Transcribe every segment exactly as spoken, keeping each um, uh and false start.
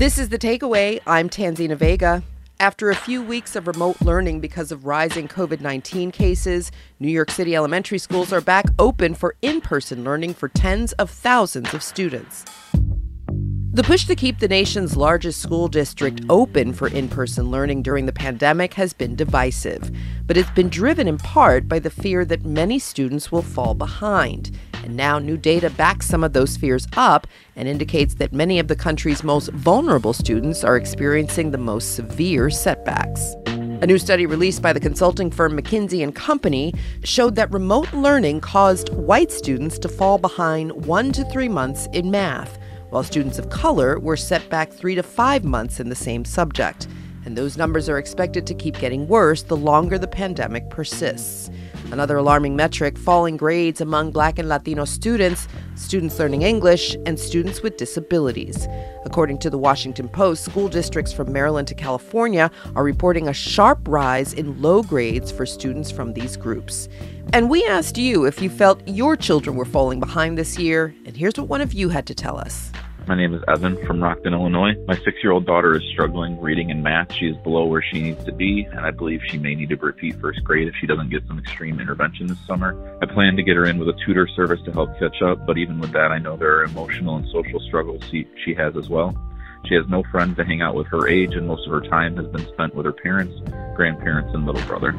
This is The Takeaway. I'm Tanzina Vega. After a few weeks of remote learning because of rising covid nineteen cases, New York City elementary schools are back open for in-person learning for tens of thousands of students. The push to keep the nation's largest school district open for in-person learning during the pandemic has been divisive, but it's been driven in part by the fear that many students will fall behind. And now new data backs some of those fears up and indicates that many of the country's most vulnerable students are experiencing the most severe setbacks. A new study released by the consulting firm McKinsey and Company showed that remote learning caused white students to fall behind one to three months in math, while students of color were set back three to five months in the same subject. And those numbers are expected to keep getting worse the longer the pandemic persists. Another alarming metric, falling grades among Black and Latino students, students learning English, and students with disabilities. According to the Washington Post, school districts from Maryland to California are reporting a sharp rise in low grades for students from these groups. And we asked you if you felt your children were falling behind this year, and here's what one of you had to tell us. My name is Evan from Rockton, Illinois. My six-year-old daughter is struggling reading and math. She is below where she needs to be, and I believe she may need to repeat first grade if she doesn't get some extreme intervention this summer. I plan to get her in with a tutor service to help catch up, but even with that, I know there are emotional and social struggles she, she has as well. She has no friends to hang out with her age, and most of her time has been spent with her parents, grandparents, and little brother.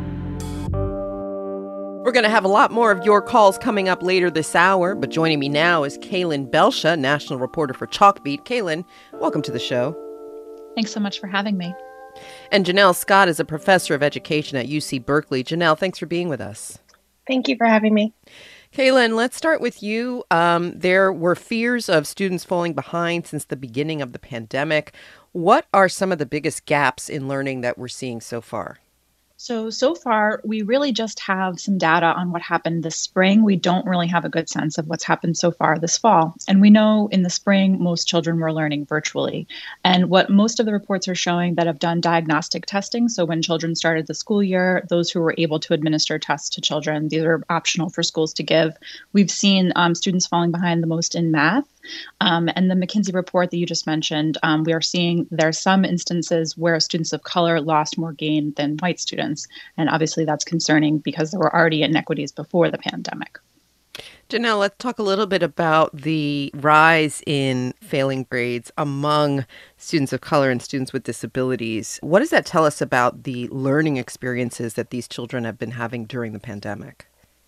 We're going to have a lot more of your calls coming up later this hour, but joining me now is Kaylin Belsha, national reporter for Chalkbeat. Kaylin, welcome to the show. Thanks so much for having me. And Janelle Scott is a professor of education at U C Berkeley. Janelle, thanks for being with us. Thank you for having me. Kaylin, let's start with you. Um, there were fears of students falling behind since the beginning of the pandemic. What are some of the biggest gaps in learning that we're seeing so far? So, so far, we really just have some data on what happened this spring. We don't really have a good sense of what's happened so far this fall. And we know in the spring, most children were learning virtually. And what most of the reports are showing that have done diagnostic testing, so when children started the school year, those who were able to administer tests to children, these are optional for schools to give, we've seen um, students falling behind the most in math. Um, and the McKinsey report that you just mentioned, um, we are seeing there are some instances where students of color lost more gain than white students. And obviously that's concerning because there were already inequities before the pandemic. Janelle, let's talk a little bit about the rise in failing grades among students of color and students with disabilities. What does that tell us about the learning experiences that these children have been having during the pandemic?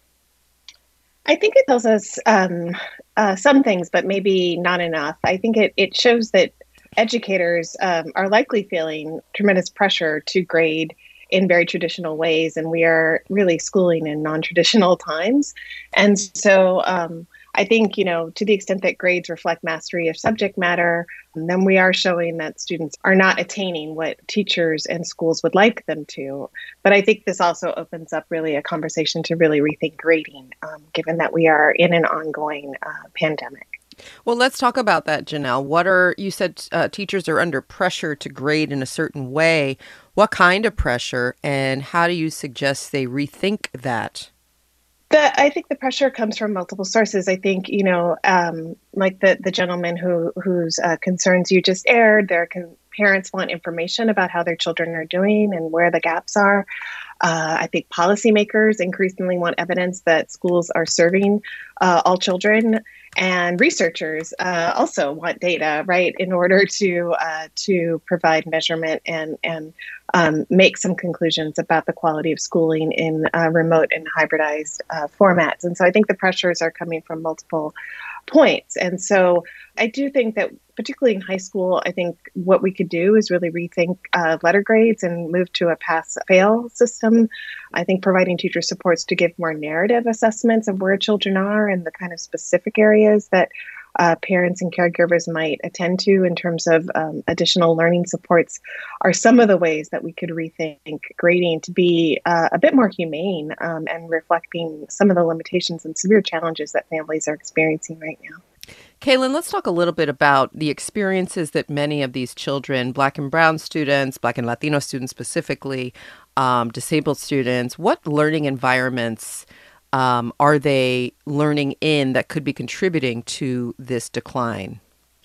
I think it tells us um, uh, some things, but maybe not enough. I think it, it shows that educators um, are likely feeling tremendous pressure to grade in very traditional ways, and we are really schooling in non-traditional times. And so um, I think, you know, to the extent that grades reflect mastery of subject matter, then we are showing that students are not attaining what teachers and schools would like them to. But I think this also opens up really a conversation to really rethink grading, um, given that we are in an ongoing uh, pandemic. Well, let's talk about that, Janelle. What are, you said uh, teachers are under pressure to grade in a certain way. What kind of pressure, and how do you suggest they rethink that? The, I think the pressure comes from multiple sources. I think, you know, um, like the, the gentleman who whose uh, concerns you just aired, their con- parents want information about how their children are doing and where the gaps are. Uh, I think policymakers increasingly want evidence that schools are serving uh, all children, and researchers uh, also want data, right, in order to uh, to provide measurement and and um, make some conclusions about the quality of schooling in uh, remote and hybridized uh, formats. And so I think the pressures are coming from multiple points. And so I do think that particularly in high school, I think what we could do is really rethink uh, letter grades and move to a pass-fail system. I think providing teacher supports to give more narrative assessments of where children are and the kind of specific areas that uh, parents and caregivers might attend to in terms of um, additional learning supports are some of the ways that we could rethink grading to be uh, a bit more humane um, and reflecting some of the limitations and severe challenges that families are experiencing right now. Kaylin, let's talk a little bit about the experiences that many of these children, Black and Brown students, Black and Latino students specifically, um, disabled students, what learning environments um, are they learning in that could be contributing to this decline?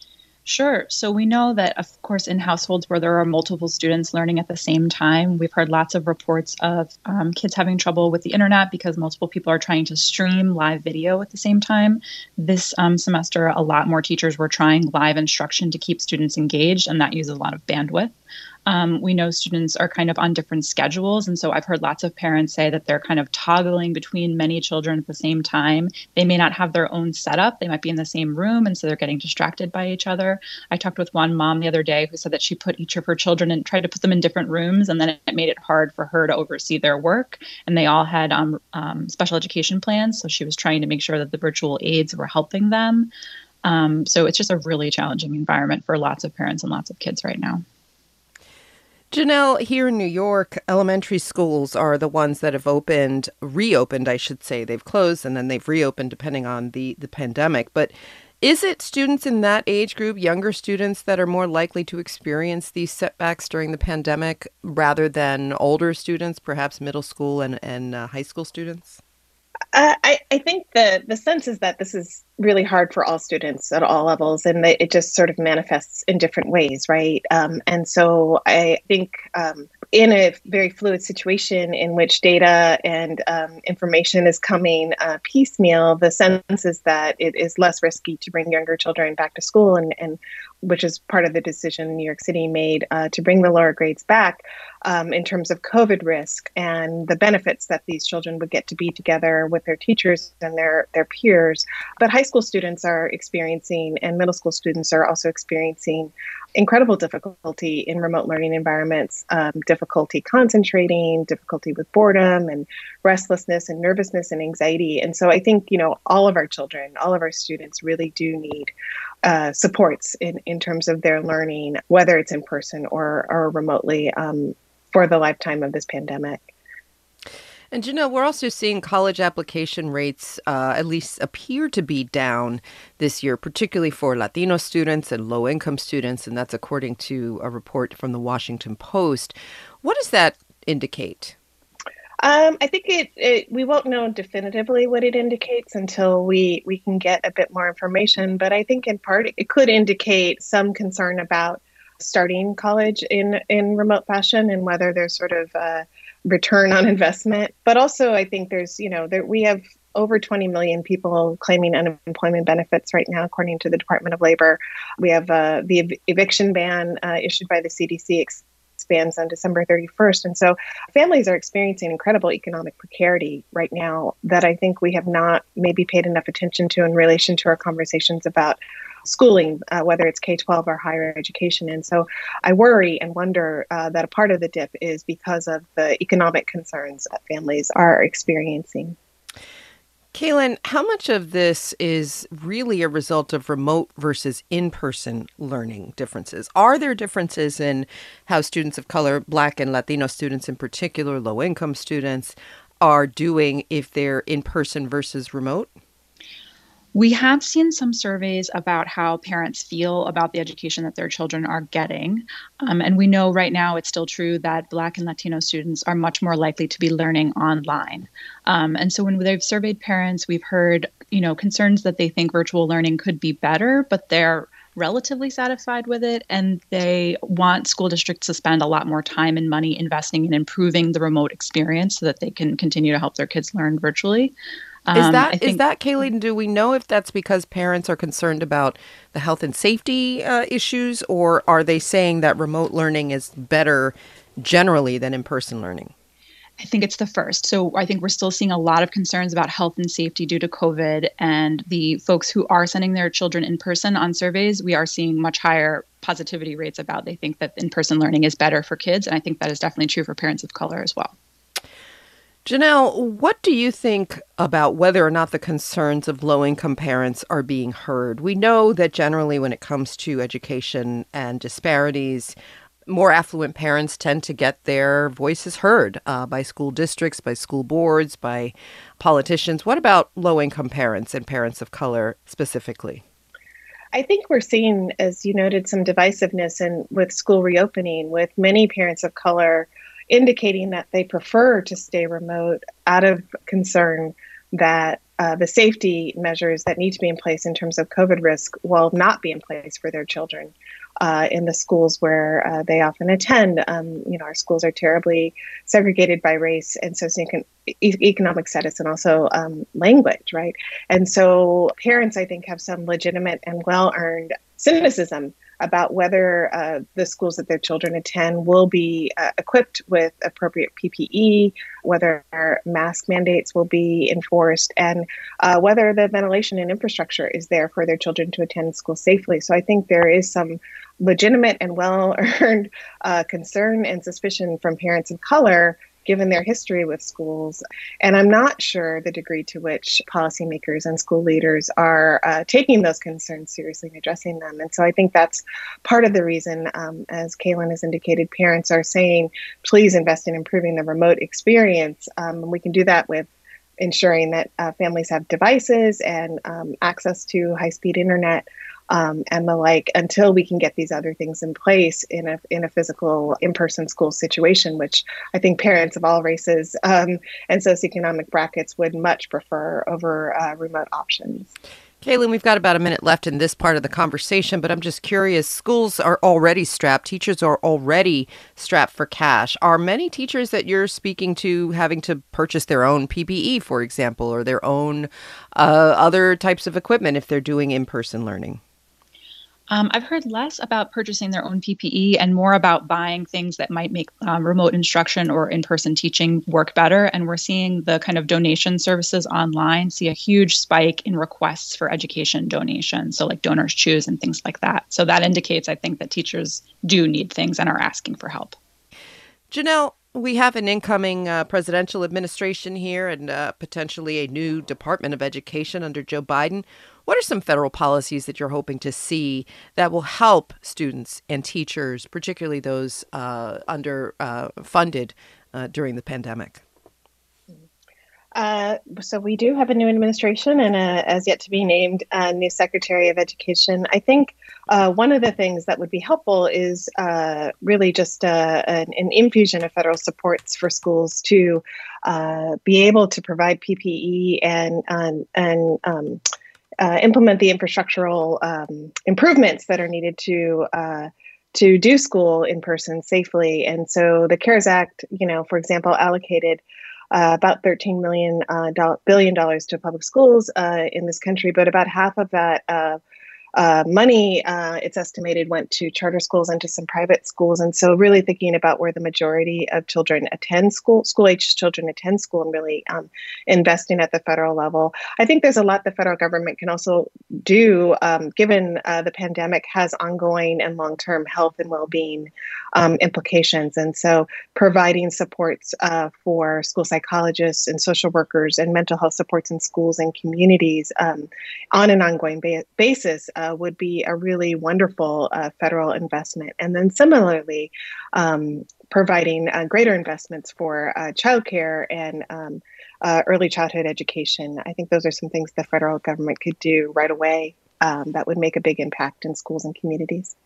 Sure. So we know that, of course, in households where there are multiple students learning at the same time, we've heard lots of reports of um, kids having trouble with the internet because multiple people are trying to stream live video at the same time. This um, semester, a lot more teachers were trying live instruction to keep students engaged, and that uses a lot of bandwidth. Um, we know students are kind of on different schedules. And so I've heard lots of parents say that they're kind of toggling between many children at the same time. They may not have their own setup. They might be in the same room. And so they're getting distracted by each other. I talked with one mom the other day who said that she put each of her children and tried to put them in different rooms. And then it made it hard for her to oversee their work. And they all had um, um, special education plans. So she was trying to make sure that the virtual aides were helping them. Um, so it's just a really challenging environment for lots of parents and lots of kids right now. Janelle, here in New York, elementary schools are the ones that have opened, reopened, I should say. They've closed and then they've reopened depending on the, the pandemic. But is it students in that age group, younger students, that are more likely to experience these setbacks during the pandemic rather than older students, perhaps middle school and, and uh, high school students? Uh, I, I think the, the sense is that this is really hard for all students at all levels, and they, it just sort of manifests in different ways, right? Um, and so I think um, in a very fluid situation in which data and um, information is coming uh, piecemeal, the sense is that it is less risky to bring younger children back to school, and, and which is part of the decision New York City made uh, to bring the lower grades back um, in terms of COVID risk and the benefits that these children would get to be together with their teachers and their, their peers. But high school students are experiencing, and middle school students are also experiencing, incredible difficulty in remote learning environments, um, difficulty concentrating, difficulty with boredom and restlessness and nervousness and anxiety. And so I think, you know, all of our children, all of our students really do need uh, supports in, in terms of their learning, whether it's in person or, or remotely, um, for the lifetime of this pandemic. And, you know, we're also seeing college application rates uh, at least appear to be down this year, particularly for Latino students and low-income students, and that's according to a report from the Washington Post. What does that indicate? Um, I think it, it. We won't know definitively what it indicates until we, we can get a bit more information. But I think in part it could indicate some concern about starting college in, in remote fashion and whether there's sort of a return on investment. But also, I think there's, you know, there, we have over twenty million people claiming unemployment benefits right now, according to the Department of Labor. We have uh, the ev- eviction ban uh, issued by the C D C ex- expands on December thirty-first. And so families are experiencing incredible economic precarity right now that I think we have not maybe paid enough attention to in relation to our conversations about schooling, uh, whether it's K twelve or higher education. And so I worry and wonder uh, that a part of the dip is because of the economic concerns that families are experiencing. Kaylin, how much of this is really a result of remote versus in-person learning differences? Are there differences in how students of color, Black and Latino students in particular, low-income students, are doing if they're in-person versus remote? We have seen some surveys about how parents feel about the education that their children are getting. Um, and we know right now it's still true that Black and Latino students are much more likely to be learning online. Um, and so when they've surveyed parents, we've heard, you know, concerns that they think virtual learning could be better, but they're relatively satisfied with it. And they want school districts to spend a lot more time and money investing in improving the remote experience so that they can continue to help their kids learn virtually. Is that, um, think, is that, Kaylin, do we know if that's because parents are concerned about the health and safety uh, issues, or are they saying that remote learning is better generally than in-person learning? I think it's the first. So I think we're still seeing a lot of concerns about health and safety due to COVID, and the folks who are sending their children in person on surveys, we are seeing much higher positivity rates about they think that in-person learning is better for kids. And I think that is definitely true for parents of color as well. Janelle, what do you think about whether or not the concerns of low-income parents are being heard? We know that generally when it comes to education and disparities, more affluent parents tend to get their voices heard uh, by school districts, by school boards, by politicians. What about low-income parents and parents of color specifically? I think we're seeing, as you noted, some divisiveness in with school reopening, with many parents of color indicating that they prefer to stay remote out of concern that uh, the safety measures that need to be in place in terms of COVID risk will not be in place for their children uh, in the schools where uh, they often attend. Um, you know, our schools are terribly segregated by race and socioeconomic status and also um, language, right? And so parents, I think, have some legitimate and well-earned cynicism about whether uh, the schools that their children attend will be uh, equipped with appropriate P P E, whether mask mandates will be enforced, and uh, whether the ventilation and infrastructure is there for their children to attend school safely. So I think there is some legitimate and well-earned uh, concern and suspicion from parents of color given their history with schools. And I'm not sure the degree to which policymakers and school leaders are uh, taking those concerns seriously and addressing them. And so I think that's part of the reason, um, as Kaylin has indicated, parents are saying, please invest in improving the remote experience. Um, and we can do that with ensuring that uh, families have devices and um, access to high-speed internet Um, and the like, until we can get these other things in place in a in a physical in-person school situation, which I think parents of all races um, and socioeconomic brackets would much prefer over uh, remote options. Kaylin, we've got about a minute left in this part of the conversation, but I'm just curious, schools are already strapped, teachers are already strapped for cash. Are many teachers that you're speaking to having to purchase their own P P E, for example, or their own uh, other types of equipment if they're doing in-person learning? Um, I've heard less about purchasing their own P P E and more about buying things that might make um, remote instruction or in-person teaching work better. And we're seeing the kind of donation services online see a huge spike in requests for education donations. So like Donors Choose and things like that. So that indicates, I think, that teachers do need things and are asking for help. Janelle, we have an incoming uh, presidential administration here and uh, potentially a new Department of Education under Joe Biden. What are some federal policies that you're hoping to see that will help students and teachers, particularly those uh, under uh, funded uh, during the pandemic? Uh, so we do have a new administration and a, as yet to be named, uh, new Secretary of Education. I think uh, one of the things that would be helpful is uh, really just uh, an, an infusion of federal supports for schools to uh, be able to provide P P E and and, and um, uh, implement the infrastructural um, improvements that are needed to uh, to do school in person safely. And so the CARES Act, you know, for example, allocated Uh, about thirteen million uh, do- billion dollars to public schools uh, in this country, but about half of that uh, uh, money, uh, it's estimated, went to charter schools and to some private schools. And so really thinking about where the majority of children attend school, school-age children attend school, and really um, investing at the federal level. I think there's a lot the federal government can also do, um, given uh, the pandemic has ongoing and long-term health and well-being um, implications. And so providing supports uh, for school psychologists and social workers and mental health supports in schools and communities um, on an ongoing ba- basis uh, would be a really wonderful uh, federal investment. And then similarly, um, providing uh, greater investments for uh, childcare and um, uh, early childhood education. I think those are some things the federal government could do right away um, that would make a big impact in schools and communities.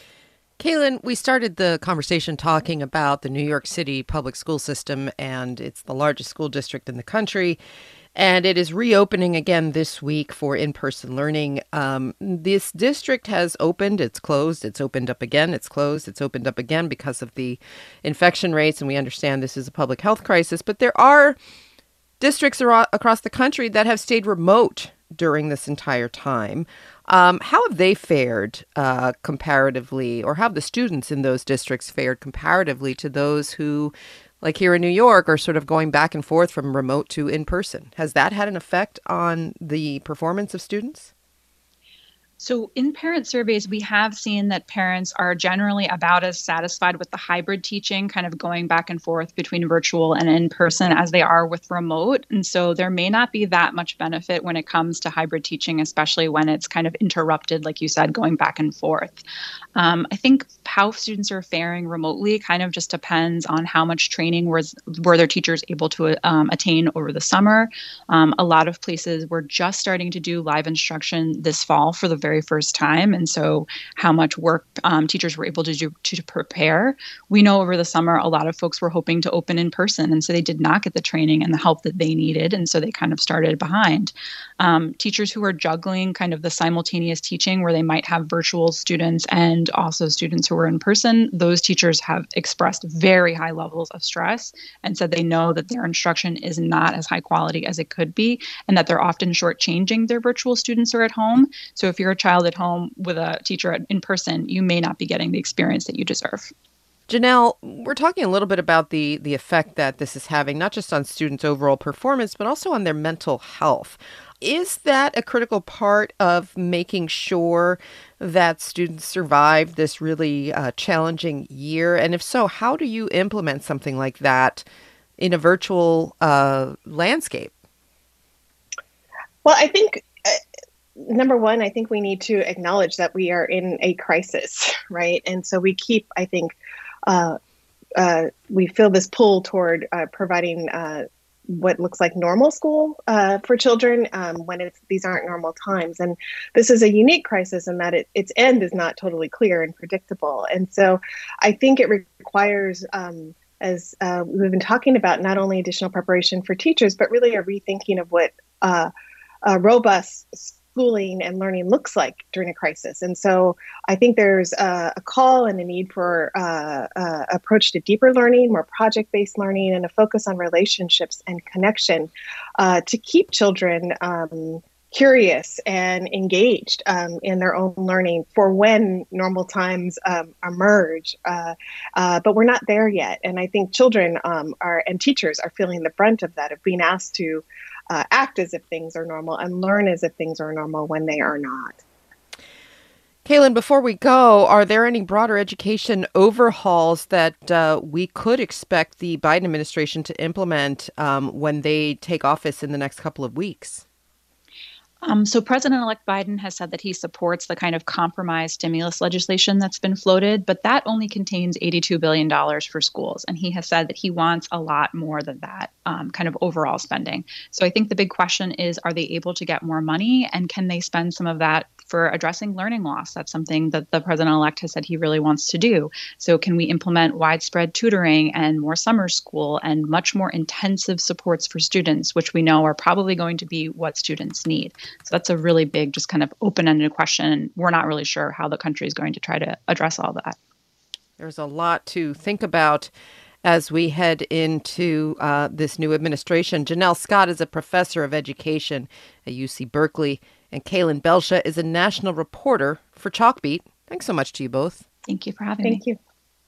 Kaylin, we started the conversation talking about the New York City public school system, and it's the largest school district in the country. And it is reopening again this week for in-person learning. Um, this district has opened, it's closed, it's opened up again, it's closed, it's opened up again because of the infection rates. And we understand this is a public health crisis, but there are districts ar- across the country that have stayed remote during this entire time. Um, how have they fared uh, comparatively, or how have the students in those districts fared comparatively to those who, like here in New York, are sort of going back and forth from remote to in-person? Has that had an effect on the performance of students? So in parent surveys, we have seen that parents are generally about as satisfied with the hybrid teaching, kind of going back and forth between virtual and in-person, as they are with remote. And so there may not be that much benefit when it comes to hybrid teaching, especially when it's kind of interrupted, like you said, going back and forth. Um, I think how students are faring remotely kind of just depends on how much training was, were their teachers able to um, attain over the summer. Um, a lot of places were just starting to do live instruction this fall for the very very first time, and so how much work um, teachers were able to do to prepare. We know over the summer a lot of folks were hoping to open in person, and so they did not get the training and the help that they needed, and so they kind of started behind. Um, teachers who are juggling kind of the simultaneous teaching where they might have virtual students and also students who are in person, those teachers have expressed very high levels of stress and said they know that their instruction is not as high quality as it could be, and that they're often shortchanging their virtual students who are at home. So if you're a child at home with a teacher in person, you may not be getting the experience that you deserve. Janelle, we're talking a little bit about the, the effect that this is having, not just on students' overall performance, but also on their mental health. Is that a critical part of making sure that students survive this really uh, challenging year? And if so, how do you implement something like that in a virtual uh, landscape? Well, I think, uh, number one, I think we need to acknowledge that we are in a crisis, right? And so we keep, I think, uh, uh, we feel this pull toward uh, providing uh, what looks like normal school uh, for children um, when it's these aren't normal times. And this is a unique crisis in that it, its end is not totally clear and predictable. And so I think it requires, um, as uh, we've been talking about, not only additional preparation for teachers, but really a rethinking of what uh, a robust schooling and learning looks like during a crisis. And so I think there's a, a call and a need for uh, uh, approach to deeper learning, more project-based learning, and a focus on relationships and connection uh, to keep children um, curious and engaged um, in their own learning for when normal times um, emerge. Uh, uh, but we're not there yet. And I think children um, are and teachers are feeling the brunt of that, of being asked to Uh, act as if things are normal and learn as if things are normal when they are not. Kaylin, before we go, are there any broader education overhauls that uh, we could expect the Biden administration to implement um, when they take office in the next couple of weeks? Um, so President-elect Biden has said that he supports the kind of compromise stimulus legislation that's been floated, but that only contains eighty-two billion dollars for schools. And he has said that he wants a lot more than that um, kind of overall spending. So I think the big question is, are they able to get more money, and can they spend some of that for addressing learning loss? That's something that the president-elect has said he really wants to do. So can we implement widespread tutoring and more summer school and much more intensive supports for students, which we know are probably going to be what students need? So that's a really big, just kind of open-ended question. We're not really sure how the country is going to try to address all that. There's a lot to think about as we head into uh, this new administration. Janelle Scott is a professor of education at U C Berkeley, and Kaylin Belsha is a national reporter for Chalkbeat. Thanks so much to you both. Thank you for having Thank me. you.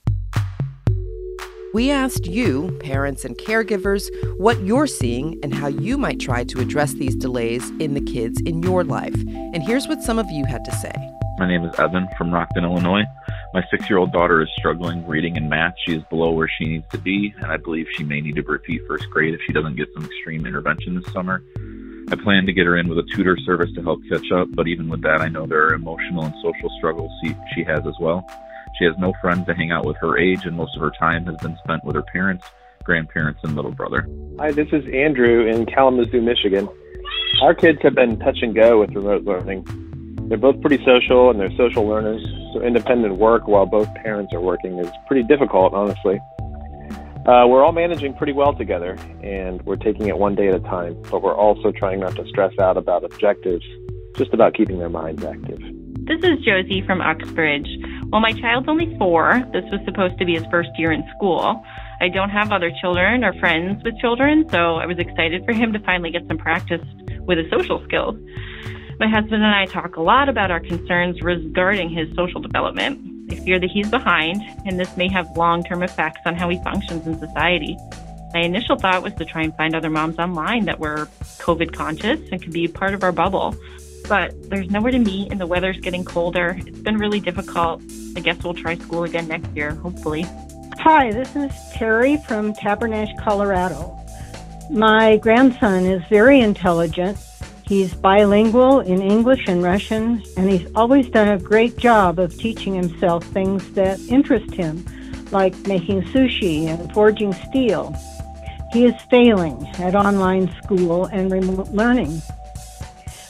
We asked you, parents and caregivers, what you're seeing and how you might try to address these delays in the kids in your life. And here's what some of you had to say. My name is Evan from Rockton, Illinois. My six-year-old daughter is struggling reading and math. She is below where she needs to be, and I believe she may need to repeat first grade if she doesn't get some extreme intervention this summer. I plan to get her in with a tutor service to help catch up, but even with that, I know there are emotional and social struggles she, she has as well. She has no friends to hang out with her age, and most of her time has been spent with her parents, grandparents, and little brother. Hi, this is Andrew in Kalamazoo, Michigan. Our kids have been touch and go with remote learning. They're both pretty social, and they're social learners, so independent work while both parents are working is pretty difficult, honestly. Uh, we're all managing pretty well together, and we're taking it one day at a time, but we're also trying not to stress out about objectives, just about keeping their minds active. This is Josie from Uxbridge. While my child's only four, this was supposed to be his first year in school. I don't have other children or friends with children, so I was excited for him to finally get some practice with his social skills. My husband and I talk a lot about our concerns regarding his social development. I fear that he's behind, and this may have long-term effects on how he functions in society. My initial thought was to try and find other moms online that were COVID conscious and could be part of our bubble. But there's nowhere to meet, and the weather's getting colder. It's been really difficult. I guess we'll try school again next year, hopefully. Hi, this is Terry from Tabernash, Colorado. My grandson is very intelligent. He's bilingual in English and Russian, and he's always done a great job of teaching himself things that interest him, like making sushi and forging steel. He is failing at online school and remote learning.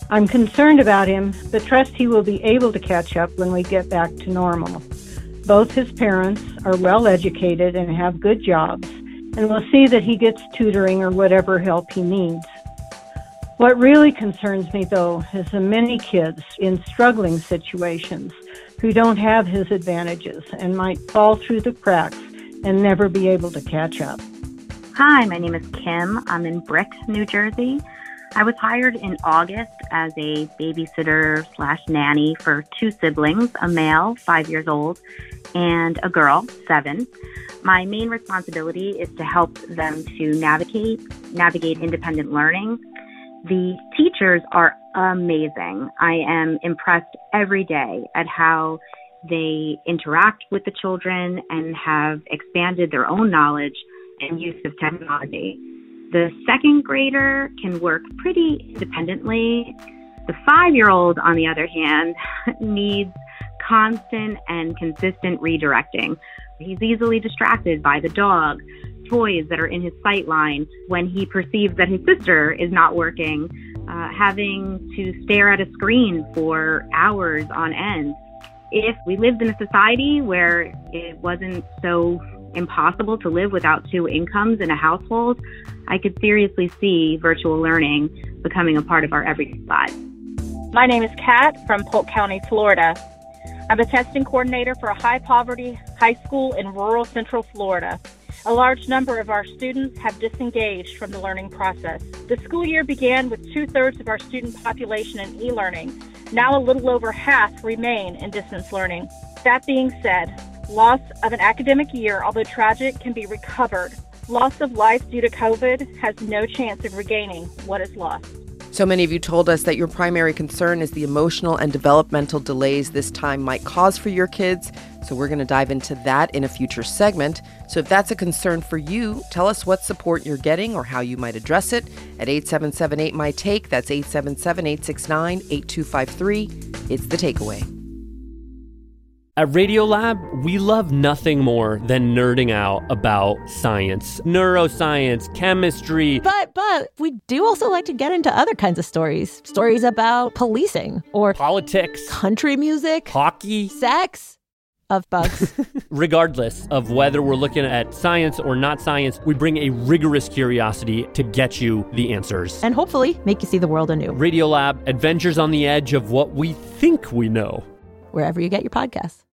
I'm concerned about him, but trust he will be able to catch up when we get back to normal. Both his parents are well educated and have good jobs, and we'll see that he gets tutoring or whatever help he needs. What really concerns me, though, is the many kids in struggling situations who don't have his advantages and might fall through the cracks and never be able to catch up. Hi, my name is Kim. I'm in Brick, New Jersey. I was hired in August as a babysitter slash nanny for two siblings, a male, five years old, and a girl, seven. My main responsibility is to help them to navigate, navigate independent learning. The teachers are amazing. I am impressed every day at how they interact with the children and have expanded their own knowledge and use of technology. The second grader can work pretty independently. The five-year-old, on the other hand, needs constant and consistent redirecting. He's easily distracted by the dog, toys that are in his sight line when he perceives that his sister is not working, uh, having to stare at a screen for hours on end. If we lived in a society where it wasn't so impossible to live without two incomes in a household, I could seriously see virtual learning becoming a part of our everyday lives. My name is Kat from Polk County, Florida. I'm a testing coordinator for a high-poverty high school in rural central Florida. A large number of our students have disengaged from the learning process. The school year began with two-thirds of our student population in e-learning. Now a little over half remain in distance learning. That being said, loss of an academic year, although tragic, can be recovered. Loss of life due to COVID has no chance of regaining what is lost. So many of you told us that your primary concern is the emotional and developmental delays this time might cause for your kids. So we're going to dive into that in a future segment. So if that's a concern for you, tell us what support you're getting or how you might address it at eight seven seven eight, M Y TAKE. That's eight seven seven, eight six nine, eight two five three. It's The Takeaway. At Radiolab, we love nothing more than nerding out about science, neuroscience, chemistry. But, but we do also like to get into other kinds of stories. Stories about policing or politics, country music, hockey, sex, of bugs. Regardless of whether we're looking at science or not science, we bring a rigorous curiosity to get you the answers. And hopefully make you see the world anew. Radiolab, adventures on the edge of what we think we know. Wherever you get your podcasts.